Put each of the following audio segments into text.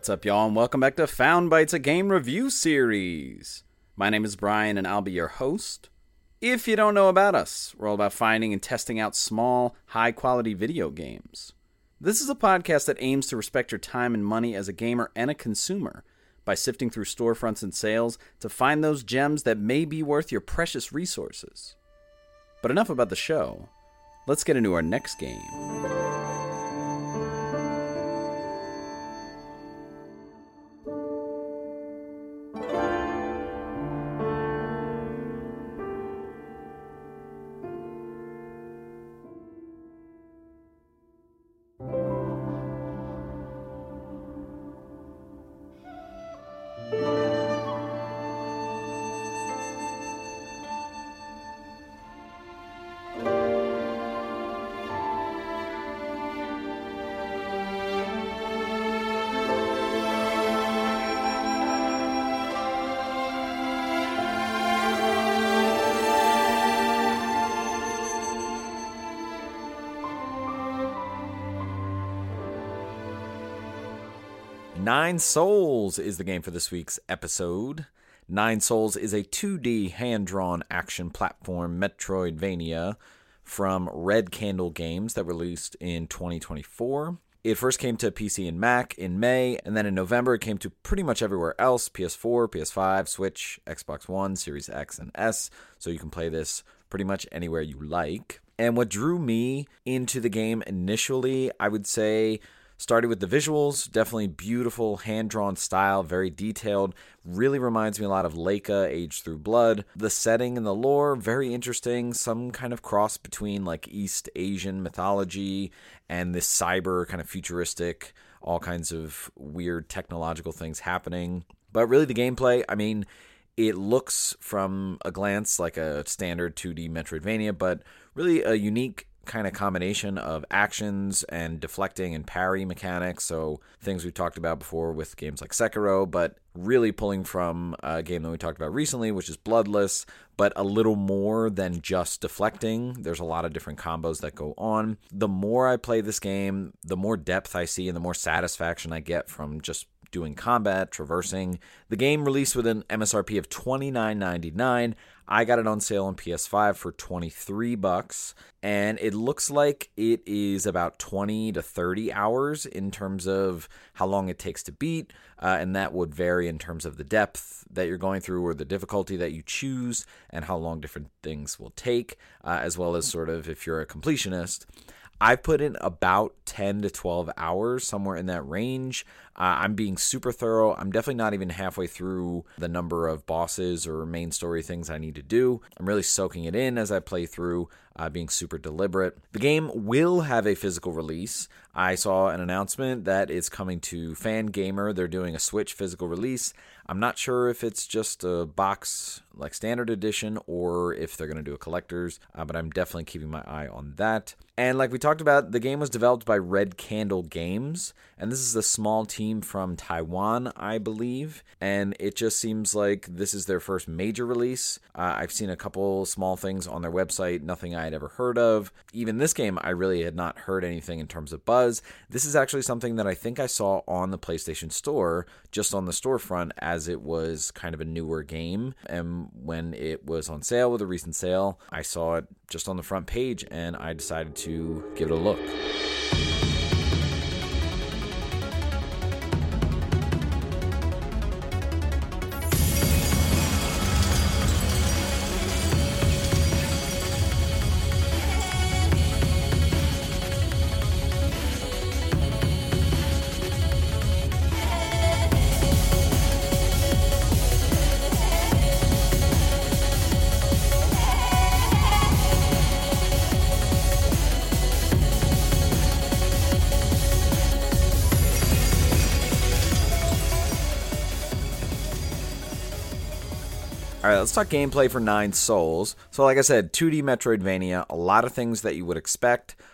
What's up, y'all, and welcome back to Found Bytes, a game review series. My name is Brian, and I'll be your host. If you don't know about us, we're all about finding and testing out small, high-quality video games. This is a podcast that aims to respect your time and money as a gamer and a consumer by sifting through storefronts and sales to find those gems that may be worth your precious resources. But enough about the show. Let's get into our next game. Nine Souls is the game for this week's episode. Nine Souls is a 2D hand-drawn action platform Metroidvania from Red Candle Games that released in 2024. It first came to PC and Mac in May, and then in November it came to pretty much everywhere else, PS4, PS5, Switch, Xbox One, Series X, and S, so you can play this pretty much anywhere you like. And what drew me into the game initially, I would say, started with the visuals, definitely beautiful, hand-drawn style, very detailed, really reminds me a lot of Leica, Age Through Blood. The setting and the lore, very interesting, some kind of cross between like East Asian mythology and this cyber kind of futuristic, all kinds of weird technological things happening. But really the gameplay, I mean, it looks from a glance like a standard 2D Metroidvania, but really a unique kind of combination of actions and deflecting and parry mechanics, so things we've talked about before with games like Sekiro, but really pulling from a game that we talked about recently, which is Bloodless, but a little more than just deflecting. There's a lot of different combos that go on. The more I play this game, the more depth I see and the more satisfaction I get from just doing combat, traversing. The game released with an MSRP of $29.99. I got it on sale on PS5 for $23, and it looks like it is about 20 to 30 hours in terms of how long it takes to beat, and that would vary in terms of the depth that you're going through or the difficulty that you choose and how long different things will take, as well as sort of if you're a completionist. I've put in about 10 to 12 hours, somewhere in that range. I'm being super thorough. I'm definitely not even halfway through the number of bosses or main story things I need to do. I'm really soaking it in as I play through, being super deliberate. The game will have a physical release. I saw an announcement that it's coming to Fangamer. They're doing a Switch physical release. I'm not sure if it's just a box like standard edition or if they're going to do a collector's, but I'm definitely keeping my eye on that. And like we talked about, the game was developed by Red Candle Games, and this is a small team from Taiwan, I believe, and it just seems like this is their first major release. I've seen a couple small things on their website, nothing I had ever heard of. Even this game, I really had not heard anything in terms of buzz. This is actually something that I think I saw on the PlayStation Store, just on the storefront, as it was kind of a newer game, and when it was on sale with a recent sale, I saw it just on the front page, and I decided to give it a look. Alright, let's talk gameplay for Nine Souls. So like I said, 2D Metroidvania, a lot of things that you would expect.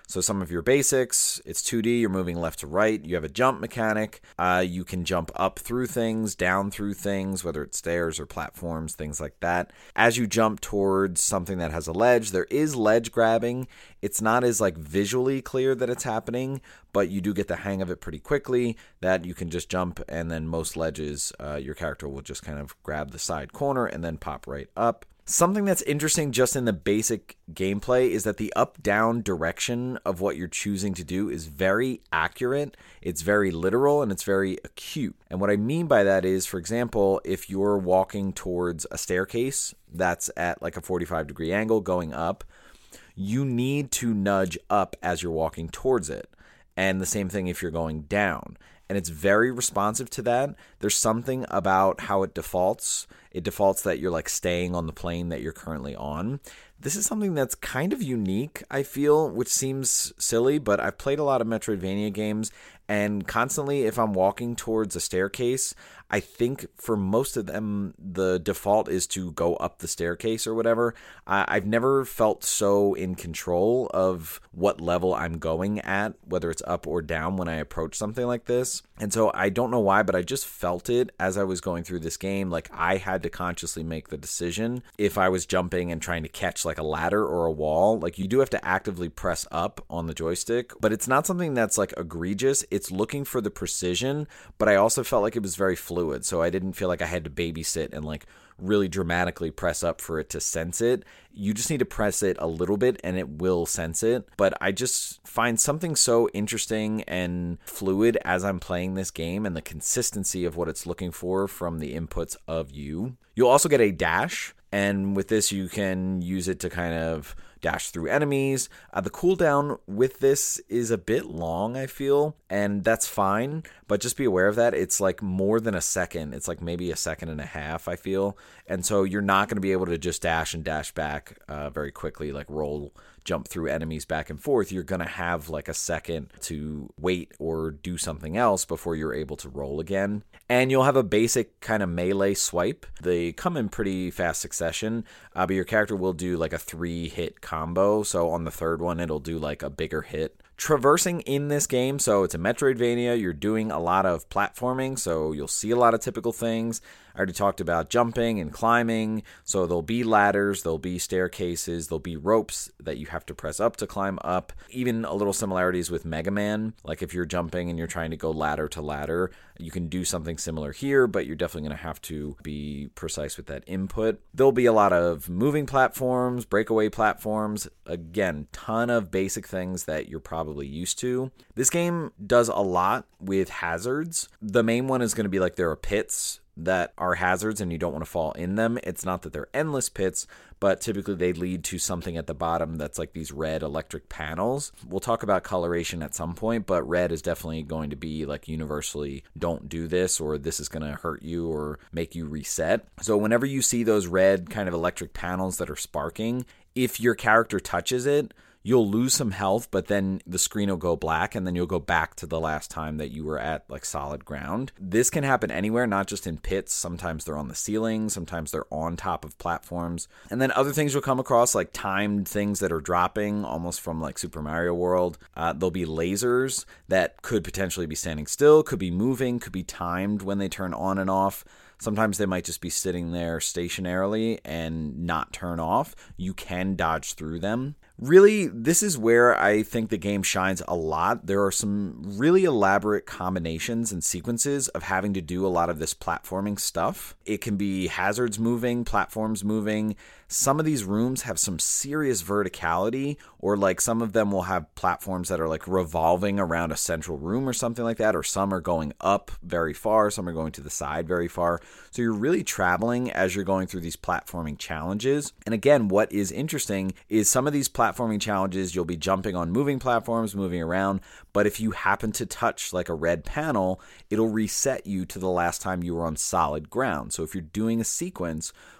So some of your basics, it's 2D, you're moving left to right. You have a jump mechanic. You can jump up through things, down through things, whether it's stairs or platforms, things like that. As you jump towards something that has a ledge, there is ledge grabbing. It's not as like visually clear that it's happening, but you do get the hang of it pretty quickly that you can just jump, and then most ledges, your character will just kind of grab the side corner and then pop right up. Something that's interesting just in the basic gameplay is that the up-down direction of what you're choosing to do is very accurate, it's very literal, and it's very acute. And what I mean by that is, for example, if you're walking towards a staircase that's at like a 45-degree angle going up, you need to nudge up as you're walking towards it. And the same thing if you're going down. And it's very responsive to that. There's something about how it defaults. It defaults that you're like staying on the plane that you're currently on. This is something that's kind of unique, I feel, which seems silly, but I've played a lot of Metroidvania games, and constantly if I'm walking towards a staircase, I think for most of them, the default is to go up the staircase or whatever. I've never felt so in control of what level I'm going at, whether it's up or down when I approach something like this. And so I don't know why, but I just felt it as I was going through this game. Like I had to consciously make the decision if I was jumping and trying to catch like a ladder or a wall. Like you do have to actively press up on the joystick, but it's not something that's like egregious. It's looking for the precision, but I also felt like it was very fluid. So I didn't feel like I had to babysit and like really dramatically press up for it to sense it. You just need to press it a little bit and it will sense it. But I just find something so interesting and fluid as I'm playing this game, and the consistency of what it's looking for from the inputs of you. You'll also get a dash, and with this you can use it to kind of dash through enemies. The cooldown with this is a bit long, I feel, and that's fine, but just be aware of that. It's like more than a second. It's like maybe a second and a half, I feel, and so you're not going to be able to just dash and dash back very quickly, like jump through enemies back and forth. You're going to have like a second to wait or do something else before you're able to roll again. And you'll have a basic kind of melee swipe. They come in pretty fast succession, but your character will do like a 3-hit combo. So on the third one, it'll do like a bigger hit. Traversing in this game, so it's a Metroidvania, you're doing a lot of platforming, so you'll see a lot of typical things. I already talked about jumping and climbing, so there'll be ladders, there'll be staircases, there'll be ropes that you have to press up to climb up. Even a little similarities with Mega Man, like if you're jumping and you're trying to go ladder to ladder, you can do something similar here, but you're definitely going to have to be precise with that input. There'll be a lot of moving platforms, breakaway platforms, again, ton of basic things that you're probably used to. This game does a lot with hazards. The main one is going to be like there are pits that are hazards and you don't want to fall in them. It's not that they're endless pits, but typically they lead to something at the bottom that's like these red electric panels. We'll talk about coloration at some point, but red is definitely going to be like universally don't do this, or this is going to hurt you or make you reset. So whenever you see those red kind of electric panels that are sparking, if your character touches it, you'll lose some health, but then the screen will go black and then you'll go back to the last time that you were at like solid ground. This can happen anywhere, not just in pits. Sometimes they're on the ceiling, sometimes they're on top of platforms. And then other things you'll come across, like timed things that are dropping almost from like Super Mario World. There'll be lasers that could potentially be standing still, could be moving, could be timed when they turn on and off. Sometimes they might just be sitting there stationarily and not turn off. You can dodge through them. Really, this is where I think the game shines a lot. There are some really elaborate combinations and sequences of having to do a lot of this platforming stuff. It can be hazards moving, platforms moving. Some of these rooms have some serious verticality, or like some of them will have platforms that are like revolving around a central room or something like that, or some are going up very far, some are going to the side very far. So you're really traveling as you're going through these platforming challenges. And again, what is interesting is some of these platforming challenges, you'll be jumping on moving platforms, moving around, but if you happen to touch like a red panel, it'll reset you to the last time you were on solid ground. So if you're doing a sequence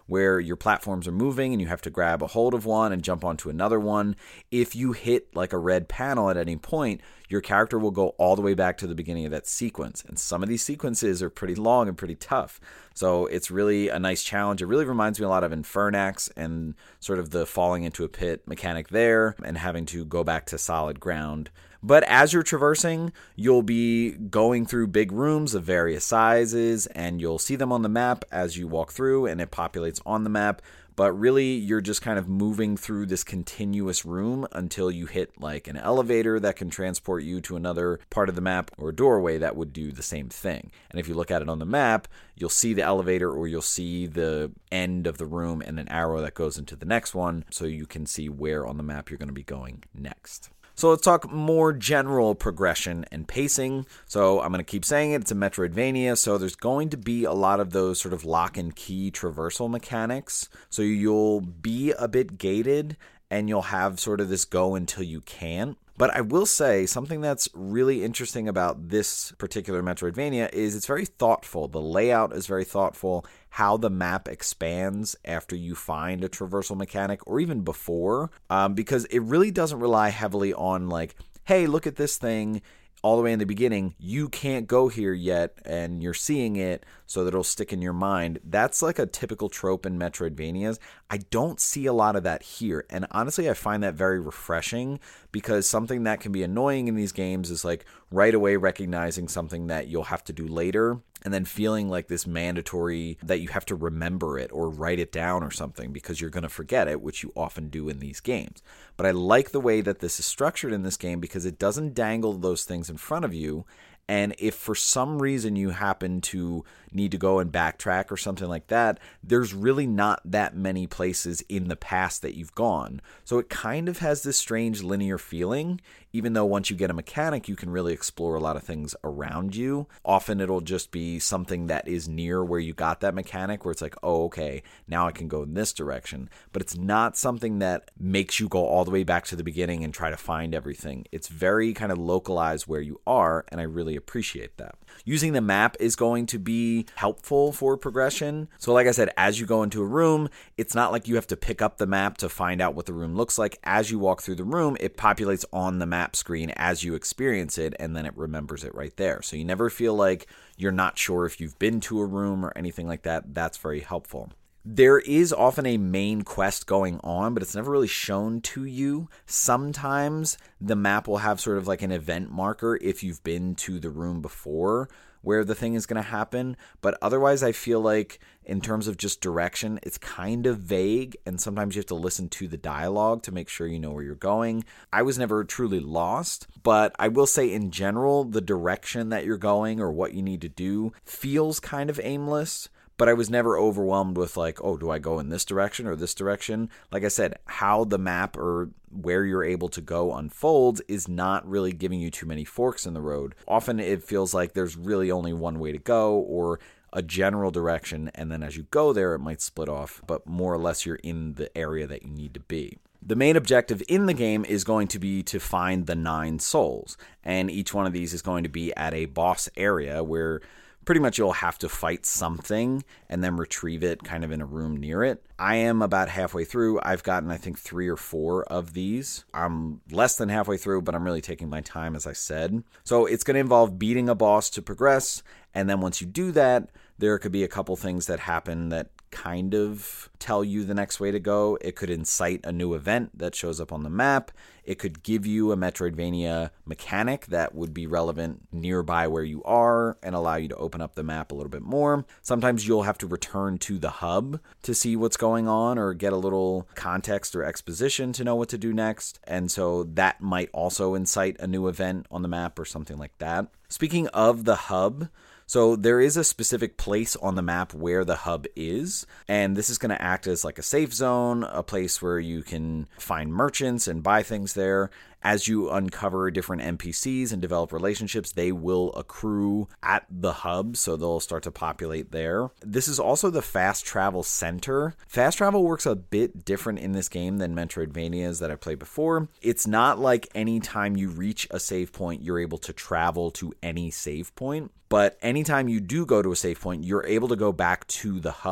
where your platforms are moving and you have to grab a hold of one and jump onto another one. If you hit like a red panel at any point, your character will go all the way back to the beginning of that sequence. And some of these sequences are pretty long and pretty tough. So it's really a nice challenge. It really reminds me a lot of Infernax and sort of the falling into a pit mechanic there and having to go back to solid ground. But as you're traversing, you'll be going through big rooms of various sizes, and you'll see them on the map as you walk through, and it populates on the map. But really, you're just kind of moving through this continuous room until you hit like an elevator that can transport you to another part of the map, or a doorway that would do the same thing. And if you look at it on the map, you'll see the elevator, or you'll see the end of the room and an arrow that goes into the next one, so you can see where on the map you're going to be going next. So let's talk more general progression and pacing. So I'm going to keep saying it. It's a Metroidvania, so there's going to be a lot of those sort of lock and key traversal mechanics. So you'll be a bit gated, and you'll have sort of this go until you can't. But I will say something that's really interesting about this particular Metroidvania is it's very thoughtful. The layout is very thoughtful. How the map expands after you find a traversal mechanic, or even before, because it really doesn't rely heavily on like, hey, look at this thing all the way in the beginning. You can't go here yet, and you're seeing it so that it'll stick in your mind. That's like a typical trope in Metroidvanias. I don't see a lot of that here, and honestly, I find that very refreshing, because something that can be annoying in these games is like right away recognizing something that you'll have to do later, and then feeling like this mandatory that you have to remember it or write it down or something because you're going to forget it, which you often do in these games. But I like the way that this is structured in this game because it doesn't dangle those things in front of you. And if for some reason you happen to need to go and backtrack or something like that, there's really not that many places in the past that you've gone. So it kind of has this strange linear feeling, even though once you get a mechanic, you can really explore a lot of things around you. Often it'll just be something that is near where you got that mechanic, where it's like, oh, okay, now I can go in this direction. But it's not something that makes you go all the way back to the beginning and try to find everything. It's very kind of localized where you are, and I really appreciate that. Using the map is going to be helpful for progression. So like I said, as you go into a room, it's not like you have to pick up the map to find out what the room looks like. As you walk through the room, it populates on the map screen as you experience it, and then it remembers it right there. So you never feel like you're not sure if you've been to a room or anything like that. That's very helpful. There is often a main quest going on, but it's never really shown to you. Sometimes the map will have sort of like an event marker if you've been to the room before where the thing is going to happen. But otherwise, I feel like in terms of just direction, it's kind of vague, and sometimes you have to listen to the dialogue to make sure you know where you're going. I was never truly lost, but I will say in general, the direction that you're going or what you need to do feels kind of aimless. But I was never overwhelmed with like, oh, do I go in this direction or this direction? Like I said, how the map or where you're able to go unfolds is not really giving you too many forks in the road. Often it feels like there's really only one way to go, or a general direction, and then as you go there, it might split off, but more or less you're in the area that you need to be. The main objective in the game is going to be to find the 9 souls, and each one of these is going to be at a boss area where pretty much you'll have to fight something and then retrieve it kind of in a room near it. I am about halfway through. I've gotten, I think, 3 or 4 of these. I'm less than halfway through, but I'm really taking my time, as I said. So it's going to involve beating a boss to progress, and then once you do that, there could be a couple things that happen that kind of tell you the next way to go. It could incite a new event that shows up on the map. It could give you a Metroidvania mechanic that would be relevant nearby where you are and allow you to open up the map a little bit more. Sometimes you'll have to return to the hub to see what's going on or get a little context or exposition to know what to do next. And so that might also incite a new event on the map or something like that. Speaking of the hub, so there is a specific place on the map where the hub is, and this is going to act as like a safe zone, a place where you can find merchants and buy things there. As you uncover different NPCs and develop relationships, they will accrue at the hub, so they'll start to populate there. This is also the fast travel center. Fast travel works a bit different in this game than Metroidvanias that I played before. It's not like anytime you reach a save point, you're able to travel to any save point. But anytime you do go to a save point, you're able to go back to the hub.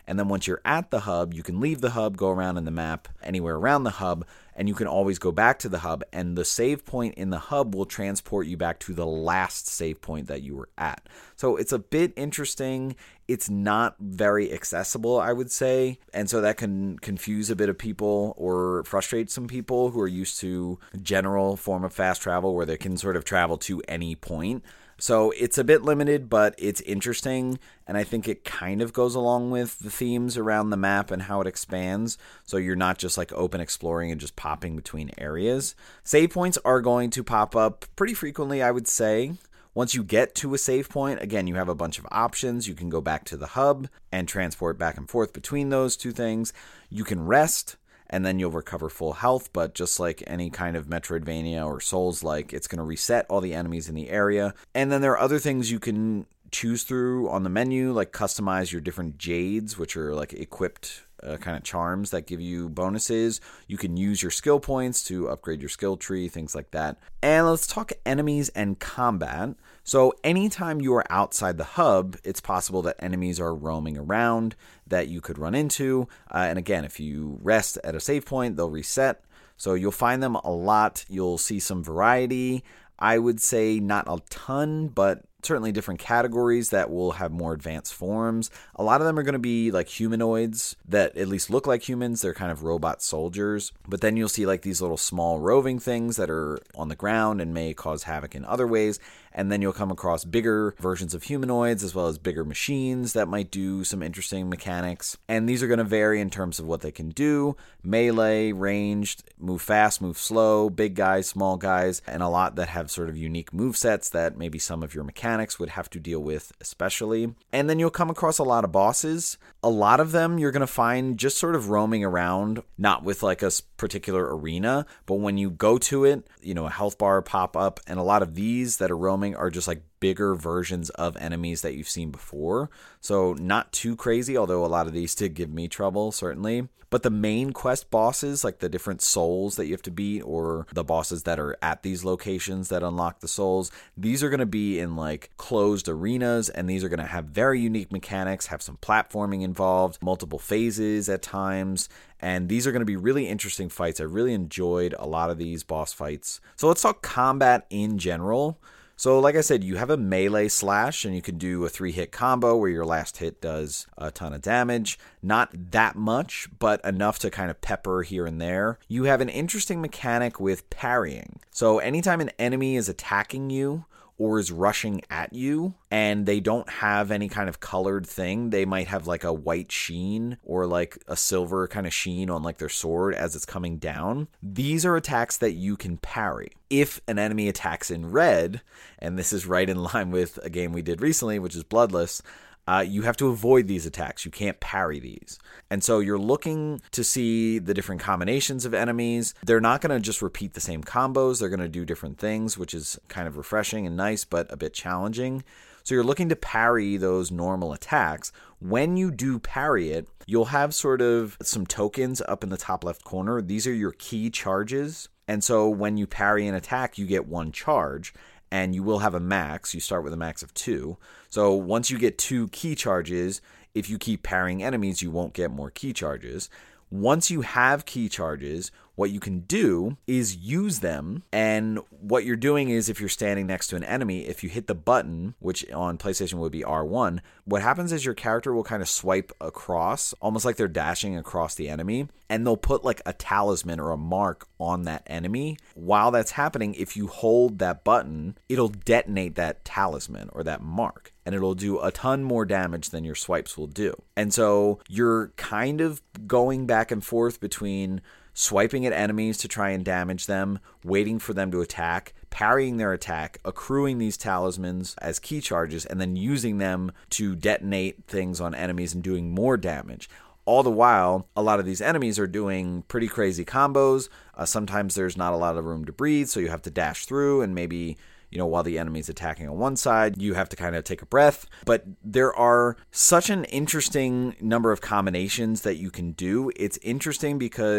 And then once you're at the hub, you can leave the hub, go around in the map anywhere around the hub, and you can always go back to the hub, and the save point in the hub will transport you back to the last save point that you were at. So it's a bit interesting. It's not very accessible, I would say, and so that can confuse a bit of people or frustrate some people who are used to a general form of fast travel where they can sort of travel to any point. So it's a bit limited, but it's interesting, and I think it kind of goes along with the themes around the map and how it expands, so you're not just like open exploring and just popping between areas. Save points are going to pop up pretty frequently, I would say. Once you get to a save point, again, you have a bunch of options. You can go back to the hub and transport back and forth between those two things. You can rest, and then you'll recover full health, but just like any kind of Metroidvania or Souls-like, it's going to reset all the enemies in the area. And then there are other things you can choose through on the menu, like customize your different jades, which are like equipped kind of charms that give you bonuses. You can use your skill points to upgrade your skill tree, things like that. And let's talk enemies and combat. So anytime you are outside the hub, it's possible that enemies are roaming around that you could run into. And again, if you rest at a save point, they'll reset. So you'll find them a lot. You'll see some variety. I would say not a ton, but certainly different categories that will have more advanced forms. A lot of them are going to be like humanoids that at least look like humans. They're kind of robot soldiers. But then you'll see like these little small roving things that are on the ground and may cause havoc in other ways. And then you'll come across bigger versions of humanoids as well as bigger machines that might do some interesting mechanics. And these are going to vary in terms of what they can do. Melee, ranged, move fast, move slow, big guys, small guys, and a lot that have sort of unique movesets that maybe some of your mechanics would have to deal with especially. And then you'll come across a lot of bosses. A lot of them you're going to find just sort of roaming around, not with like a particular arena, but when you go to it, you know, a health bar pop up, and a lot of these that are roaming are just like bigger versions of enemies that you've seen before. So not too crazy, although a lot of these did give me trouble, certainly. But the main quest bosses, like the different souls that you have to beat, or the bosses that are at these locations that unlock the souls, these are going to be in like closed arenas, and these are going to have very unique mechanics, have some platforming involved, multiple phases at times, and these are going to be really interesting fights. I really enjoyed a lot of these boss fights. So let's talk combat in general. So like I said, you have a melee slash, and you can do a 3-hit combo where your last hit does a ton of damage. Not that much, but enough to kind of pepper here and there. You have an interesting mechanic with parrying. So anytime an enemy is attacking you or is rushing at you, and they don't have any kind of colored thing, they might have like a white sheen or like a silver kind of sheen on like their sword as it's coming down. These are attacks that you can parry. If an enemy attacks in red, and this is right in line with a game we did recently, which is Bloodless, you have to avoid these attacks. You can't parry these. And so you're looking to see the different combinations of enemies. They're not going to just repeat the same combos. They're going to do different things, which is kind of refreshing and nice, but a bit challenging. So you're looking to parry those normal attacks. When you do parry it, you'll have sort of some tokens up in the top left corner. These are your key charges. And so when you parry an attack, you get 1 charge. And you will have a max. You start with a max of 2. So once you get 2 key charges, if you keep parrying enemies, you won't get more key charges. Once you have key charges, what you can do is use them. And what you're doing is, if you're standing next to an enemy, if you hit the button, which on PlayStation would be R1, what happens is your character will kind of swipe across, almost like they're dashing across the enemy, and they'll put like a talisman or a mark on that enemy. While that's happening, if you hold that button, it'll detonate that talisman or that mark, and it'll do a ton more damage than your swipes will do. And so you're kind of going back and forth between swiping at enemies to try and damage them, waiting for them to attack, parrying their attack, accruing these talismans as key charges, and then using them to detonate things on enemies and doing more damage. All the while, a lot of these enemies are doing pretty crazy combos. Sometimes there's not a lot of room to breathe, so you have to dash through, and maybe, you know, while the enemy's attacking on one side, you have to kind of take a breath. But there are such an interesting number of combinations that you can do. It's interesting because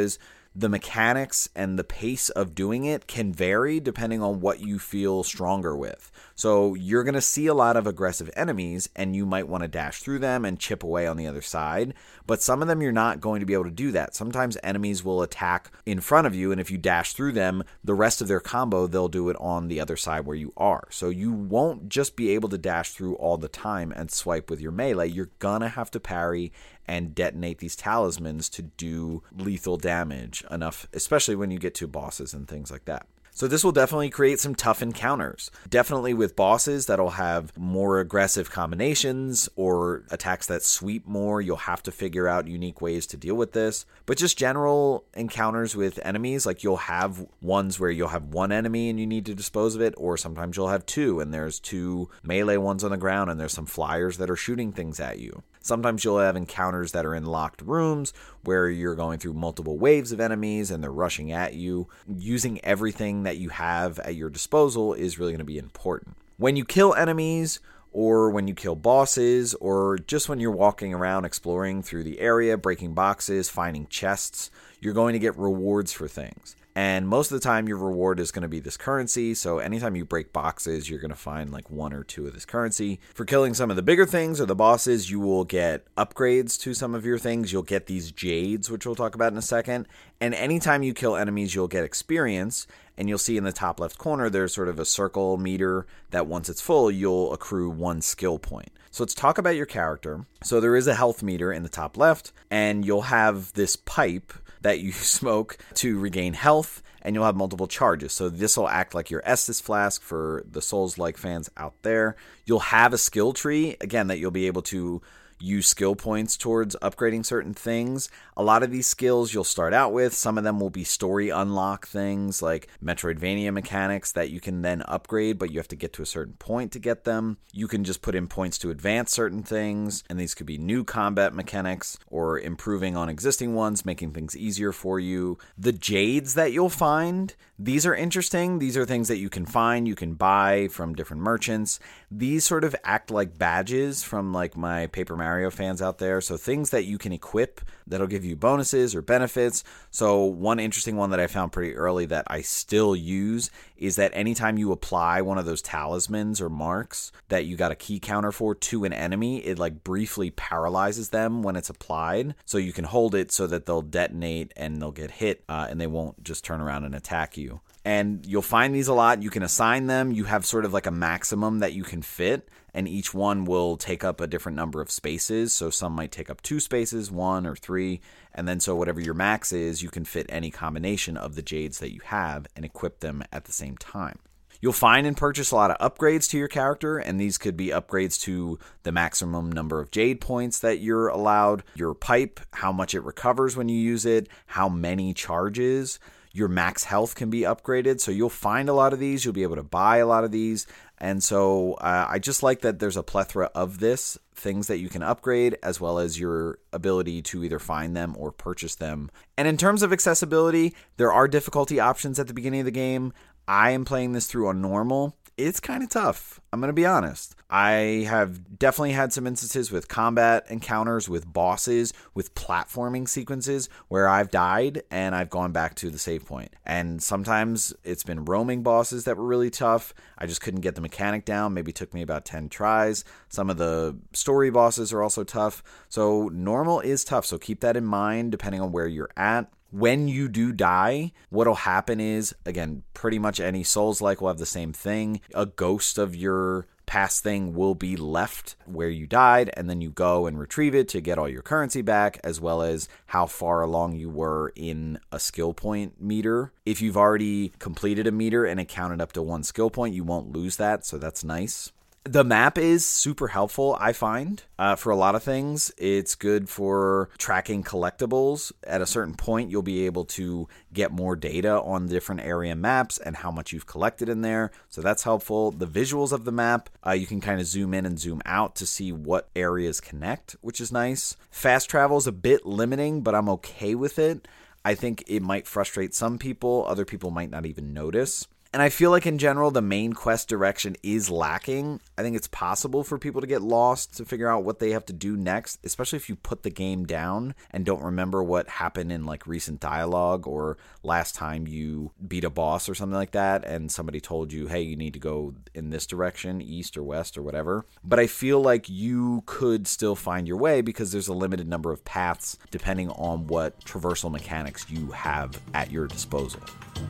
the mechanics and the pace of doing it can vary depending on what you feel stronger with. So you're going to see a lot of aggressive enemies, and you might want to dash through them and chip away on the other side. But some of them you're not going to be able to do that. Sometimes enemies will attack in front of you, and if you dash through them, the rest of their combo, they'll do it on the other side where you are. So you won't just be able to dash through all the time and swipe with your melee. You're going to have to parry and detonate these talismans to do lethal damage enough, especially when you get to bosses and things like that. So this will definitely create some tough encounters. Definitely with bosses that'll have more aggressive combinations or attacks that sweep more. You'll have to figure out unique ways to deal with this. But just general encounters with enemies, like you'll have ones where you'll have one enemy and you need to dispose of it, or sometimes you'll have two and there's two melee ones on the ground and there's some flyers that are shooting things at you. Sometimes you'll have encounters that are in locked rooms where you're going through multiple waves of enemies and they're rushing at you. Using everything that you have at your disposal is really going to be important. When you kill enemies, or when you kill bosses, or just when you're walking around exploring through the area, breaking boxes, finding chests, you're going to get rewards for things. And most of the time, your reward is going to be this currency. So anytime you break boxes, you're going to find like 1 or 2 of this currency. For killing some of the bigger things or the bosses, you will get upgrades to some of your things. You'll get these jades, which we'll talk about in a second. And anytime you kill enemies, you'll get experience. And you'll see in the top left corner, there's sort of a circle meter that once it's full, you'll accrue 1 skill point. So let's talk about your character. So there is a health meter in the top left, and you'll have this pipe that you smoke to regain health, and you'll have multiple charges. So this will act like your Estus flask for the Souls-like fans out there. You'll have a skill tree, again, that you'll be able to use skill points towards upgrading certain things. A lot of these skills you'll start out with. Some of them will be story unlock things like Metroidvania mechanics that you can then upgrade, but you have to get to a certain point to get them. You can just put in points to advance certain things, and these could be new combat mechanics or improving on existing ones, making things easier for you. The jades that you'll find, these are interesting. These are things that you can find, you can buy from different merchants. These sort of act like badges from like my Paper Mario fans out there. So things that you can equip that'll give you bonuses or benefits. So one interesting one that I found pretty early that I still use is that anytime you apply one of those talismans or marks that you got a key counter for to an enemy, it like briefly paralyzes them when it's applied. So you can hold it so that they'll detonate and they'll get hit and they won't just turn around and attack you. And you'll find these a lot. You can assign them. You have sort of like a maximum that you can fit, and each one will take up a different number of spaces. So some might take up 2 spaces, 1 or 3, and then so whatever your max is, you can fit any combination of the jades that you have and equip them at the same time. You'll find and purchase a lot of upgrades to your character, and these could be upgrades to the maximum number of jade points that you're allowed, your pipe, how much it recovers when you use it, how many charges. Your max health can be upgraded, so you'll find a lot of these. You'll be able to buy a lot of these, and so I just like that there's a plethora of this, things that you can upgrade, as well as your ability to either find them or purchase them. And in terms of accessibility, there are difficulty options at the beginning of the game. I am playing this through on normal. It's kind of tough. I'm going to be honest. I have definitely had some instances with combat encounters, with bosses, with platforming sequences where I've died and I've gone back to the save point. And sometimes it's been roaming bosses that were really tough. I just couldn't get the mechanic down. Maybe it took me about 10 tries. Some of the story bosses are also tough. So normal is tough. So keep that in mind depending on where you're at. When you do die, what'll happen is, again, pretty much any Souls-like will have the same thing. A ghost of your past thing will be left where you died, and then you go and retrieve it to get all your currency back, as well as how far along you were in a skill point meter. If you've already completed a meter and it counted up to 1 skill point, you won't lose that, so that's nice. The map is super helpful, I find, for a lot of things. It's good for tracking collectibles. At a certain point, you'll be able to get more data on different area maps and how much you've collected in there. So that's helpful. The visuals of the map, you can kind of zoom in and zoom out to see what areas connect, which is nice. Fast travel is a bit limiting, but I'm okay with it. I think it might frustrate some people. Other people might not even notice. And I feel like in general, the main quest direction is lacking. I think it's possible for people to get lost to figure out what they have to do next, especially if you put the game down and don't remember what happened in like recent dialogue or last time you beat a boss or something like that and somebody told you, hey, you need to go in this direction, east or west or whatever. But I feel like you could still find your way because there's a limited number of paths depending on what traversal mechanics you have at your disposal.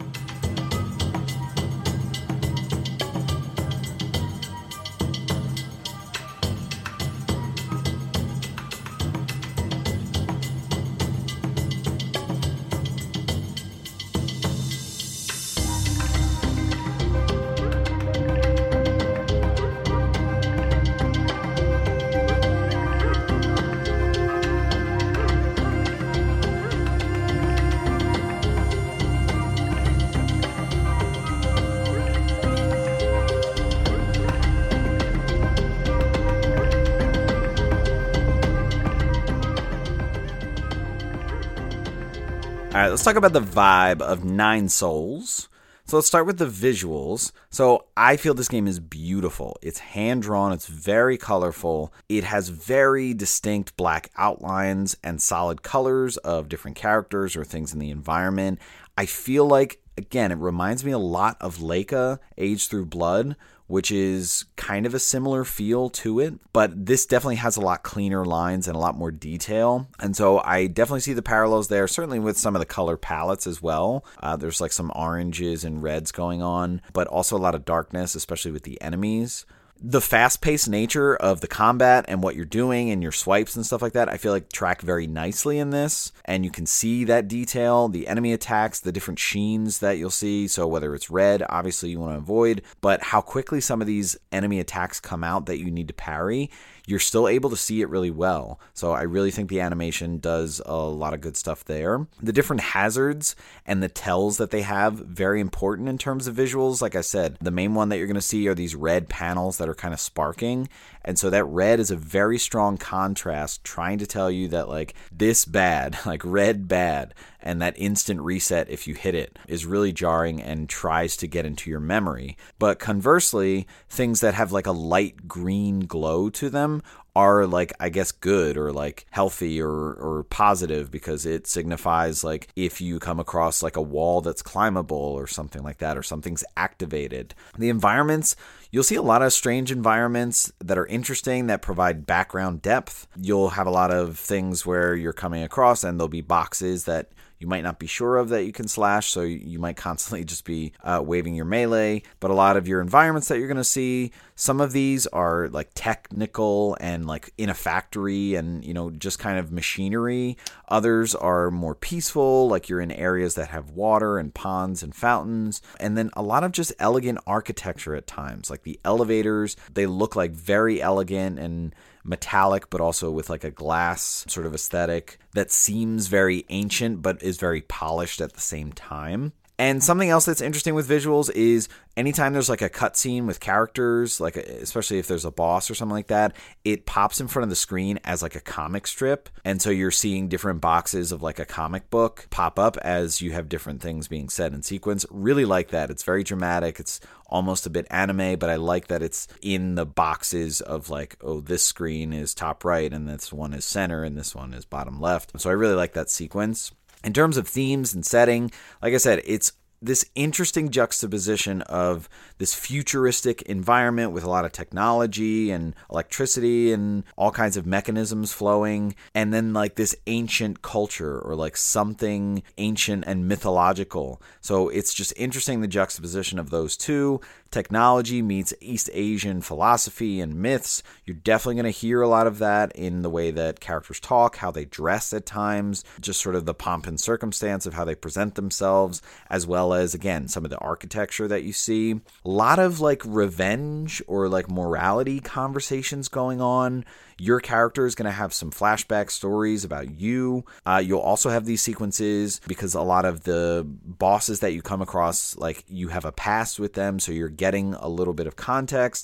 All right, let's talk about the vibe of Nine Souls. So let's start with the visuals. So I feel this game is beautiful. It's hand-drawn. It's very colorful. It has very distinct black outlines and solid colors of different characters or things in the environment. I feel like, again, it reminds me a lot of Leica, Age Through Blood, which is kind of a similar feel to it, but this definitely has a lot cleaner lines and a lot more detail. And so I definitely see the parallels there, certainly with some of the color palettes as well. There's like some oranges and reds going on, but also a lot of darkness, especially with the enemies. The fast-paced nature of the combat and what you're doing and your swipes and stuff like that, I feel like track very nicely in this. And you can see that detail, the enemy attacks, the different sheens that you'll see. So whether it's red, obviously you want to avoid, but how quickly some of these enemy attacks come out that you need to parry, you're still able to see it really well. So I really think the animation does a lot of good stuff there. The different hazards and the tells that they have, very important in terms of visuals. Like I said, the main one that you're going to see are these red panels that are kind of sparking. And so that red is a very strong contrast trying to tell you that like this bad, like red bad, and that instant reset if you hit it is really jarring and tries to get into your memory. But conversely, things that have like a light green glow to them are like, I guess, good or like healthy or positive because it signifies like if you come across like a wall that's climbable or something like that, or something's activated. The environments, you'll see a lot of strange environments that are interesting that provide background depth. You'll have a lot of things where you're coming across and there'll be boxes that you might not be sure of that you can slash, so you might constantly just be waving your melee. But a lot of your environments that you're going to see, some of these are like technical and like in a factory and, you know, just kind of machinery. Others are more peaceful, like you're in areas that have water and ponds and fountains. And then a lot of just elegant architecture at times, like the elevators, they look like very elegant and metallic, but also with like a glass sort of aesthetic that seems very ancient, but is very polished at the same time. And something else that's interesting with visuals is anytime there's like a cutscene with characters, like especially if there's a boss or something like that, it pops in front of the screen as like a comic strip. And so you're seeing different boxes of like a comic book pop up as you have different things being said in sequence. Really like that. It's very dramatic. It's almost a bit anime, but I like that it's in the boxes of like, oh, this screen is top right and this one is center and this one is bottom left. So I really like that sequence. In terms of themes and setting, like I said, it's this interesting juxtaposition of this futuristic environment with a lot of technology and electricity and all kinds of mechanisms flowing, and then like this ancient culture or like something ancient and mythological. So it's just interesting, the juxtaposition of those two. Technology meets East Asian philosophy and myths. You're definitely going to hear a lot of that in the way that characters talk, how they dress at times, just sort of the pomp and circumstance of how they present themselves, as well as, again, some of the architecture that you see. A lot of like revenge or like morality conversations going on. Your character is going to have some flashback stories about you. You'll also have these sequences because a lot of the bosses that you come across, like you have a past with them, so you're getting a little bit of context.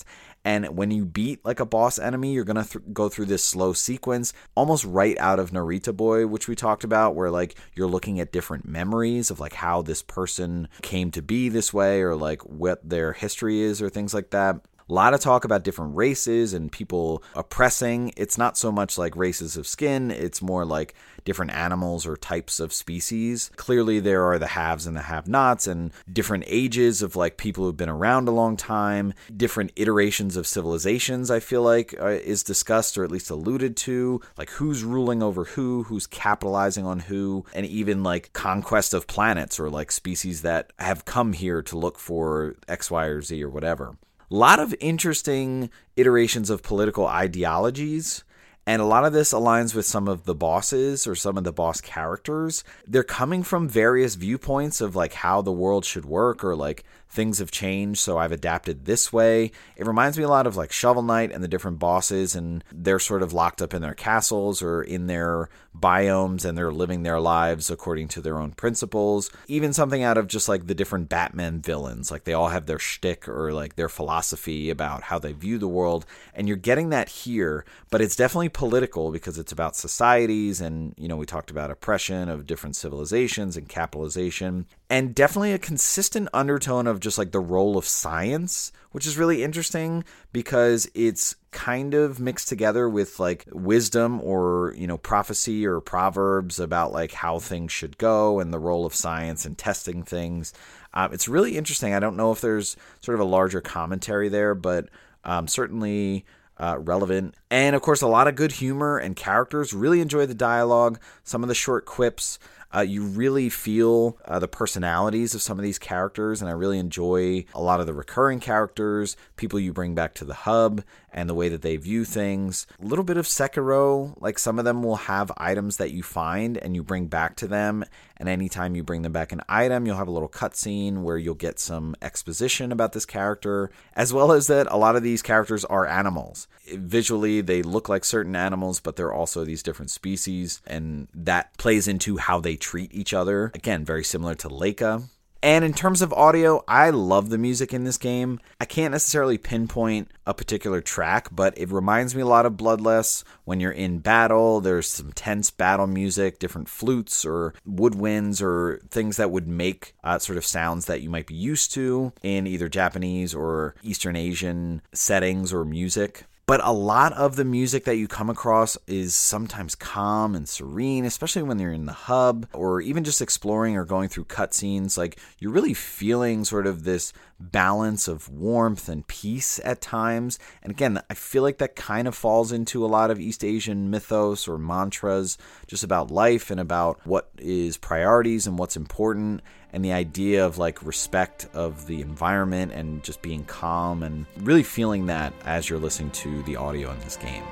And when you beat like a boss enemy, you're going to go through this slow sequence, almost right out of Narita Boy, which we talked about, where like you're looking at different memories of like how this person came to be this way, or like what their history is, or things like that. A lot of talk about different races and people oppressing. It's not so much like races of skin. It's more like different animals or types of species. Clearly, there are the haves and the have-nots, and different ages of like people who've been around a long time. Different iterations of civilizations, I feel like, is discussed or at least alluded to. Like who's ruling over who's capitalizing on who, and even like conquest of planets or like species that have come here to look for X, Y, or Z or whatever. A lot of interesting iterations of political ideologies, and a lot of this aligns with some of the bosses or some of the boss characters. They're coming from various viewpoints of like how the world should work, or like things have changed, so I've adapted this way. It reminds me a lot of like Shovel Knight and the different bosses, and they're sort of locked up in their castles or in their biomes, and they're living their lives according to their own principles. Even something out of just like the different Batman villains, like they all have their shtick or like their philosophy about how they view the world, and you're getting that here, but it's definitely political because it's about societies, and you know, we talked about oppression of different civilizations and capitalization, and definitely a consistent undertone of just like the role of science, which is really interesting because it's kind of mixed together with like wisdom or, you know, prophecy or proverbs about like how things should go and the role of science and testing things. It's really interesting. I don't know if there's sort of a larger commentary there, but certainly relevant. And of course, a lot of good humor and characters. Really enjoy the dialogue, some of the short quips. You really feel the personalities of some of these characters, and I really enjoy a lot of the recurring characters, people you bring back to the hub, and the way that they view things. A little bit of Sekiro, like some of them will have items that you find and you bring back to them, and anytime you bring them back an item, you'll have a little cutscene where you'll get some exposition about this character, as well as that a lot of these characters are animals. Visually, they look like certain animals, but they're also these different species, and that plays into how they treat each other. Again, very similar to Leica. And in terms of audio, I love the music in this game. I can't necessarily pinpoint a particular track, but it reminds me a lot of Bloodless. When you're in battle, there's some tense battle music, different flutes or woodwinds or things that would make sort of sounds that you might be used to in either Japanese or Eastern Asian settings or music. But a lot of the music that you come across is sometimes calm and serene, especially when you're in the hub or even just exploring or going through cutscenes. Like, you're really feeling sort of this balance of warmth and peace at times. And again, I feel like that kind of falls into a lot of East Asian mythos or mantras just about life and about what is priorities and what's important. And the idea of like respect of the environment and just being calm and really feeling that as you're listening to the audio in this game.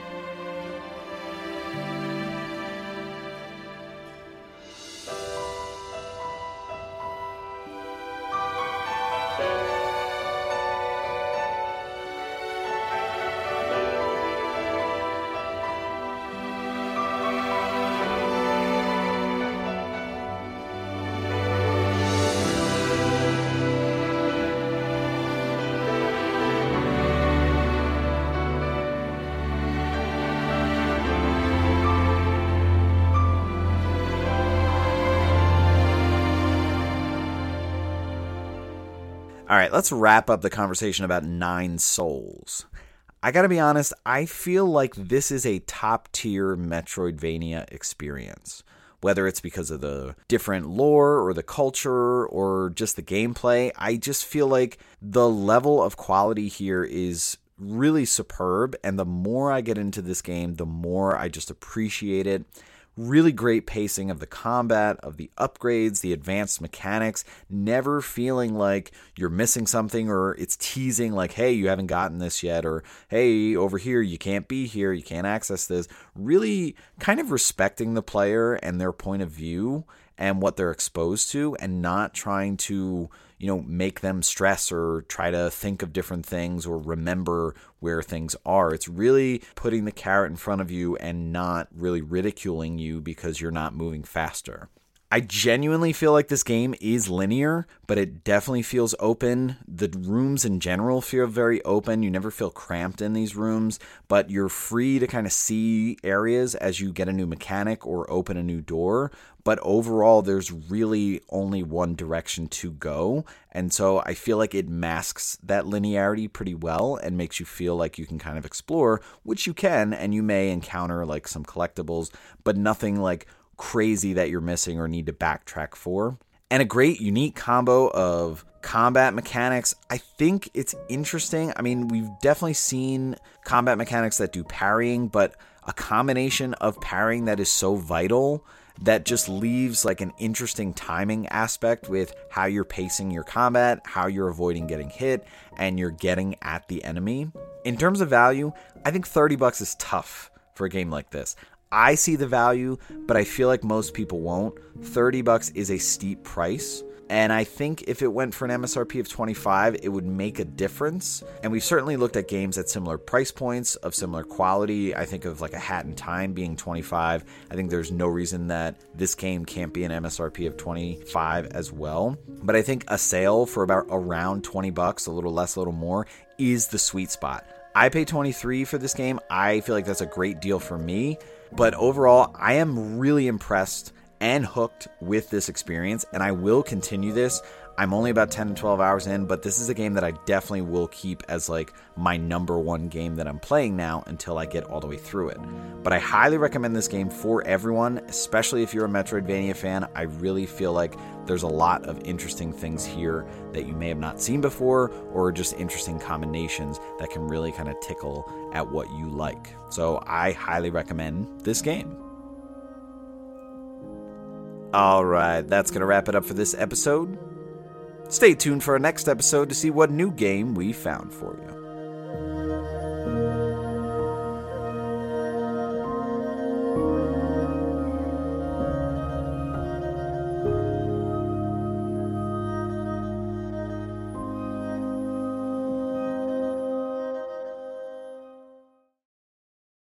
All right, let's wrap up the conversation about Nine Souls. I gotta be honest, I feel like this is a top-tier Metroidvania experience. Whether it's because of the different lore or the culture or just the gameplay, I just feel like the level of quality here is really superb, and the more I get into this game, the more I just appreciate it. Really great pacing of the combat, of the upgrades, the advanced mechanics, never feeling like you're missing something or it's teasing like, hey, you haven't gotten this yet, or hey, over here, you can't be here, you can't access this. Really kind of respecting the player and their point of view and what they're exposed to, and not trying to, you know, make them stress or try to think of different things or remember where things are. It's really putting the carrot in front of you and not really ridiculing you because you're not moving faster. I genuinely feel like this game is linear, but it definitely feels open. The rooms in general feel very open. You never feel cramped in these rooms, but you're free to kind of see areas as you get a new mechanic or open a new door. But overall, there's really only one direction to go. And so I feel like it masks that linearity pretty well and makes you feel like you can kind of explore, which you can, and you may encounter like some collectibles, but nothing like crazy that you're missing or need to backtrack for. And a great unique combo of combat mechanics. I think it's interesting. I mean, we've definitely seen combat mechanics that do parrying, but a combination of parrying that is so vital that just leaves like an interesting timing aspect with how you're pacing your combat, how you're avoiding getting hit, and you're getting at the enemy. In terms of value, I think $30 is tough for a game like this. I see the value, but I feel like most people won't. $30 is a steep price, and I think if it went for an MSRP of $25, it would make a difference. And we've certainly looked at games at similar price points, of similar quality. I think of like a Hat in Time being $25. I think there's no reason that this game can't be an MSRP of $25 as well. But I think a sale for about around $20, a little less, a little more, is the sweet spot. I pay $23 for this game. I feel like that's a great deal for me. But overall, I am really impressed and hooked with this experience, and I will continue this. I'm only about 10 to 12 hours in, but this is a game that I definitely will keep as like my number one game that I'm playing now until I get all the way through it. But I highly recommend this game for everyone, especially if you're a Metroidvania fan. I really feel like there's a lot of interesting things here that you may have not seen before, or just interesting combinations that can really kind of tickle at what you like. So I highly recommend this game. All right, that's going to wrap it up for this episode. Stay tuned for our next episode to see what new game we found for you.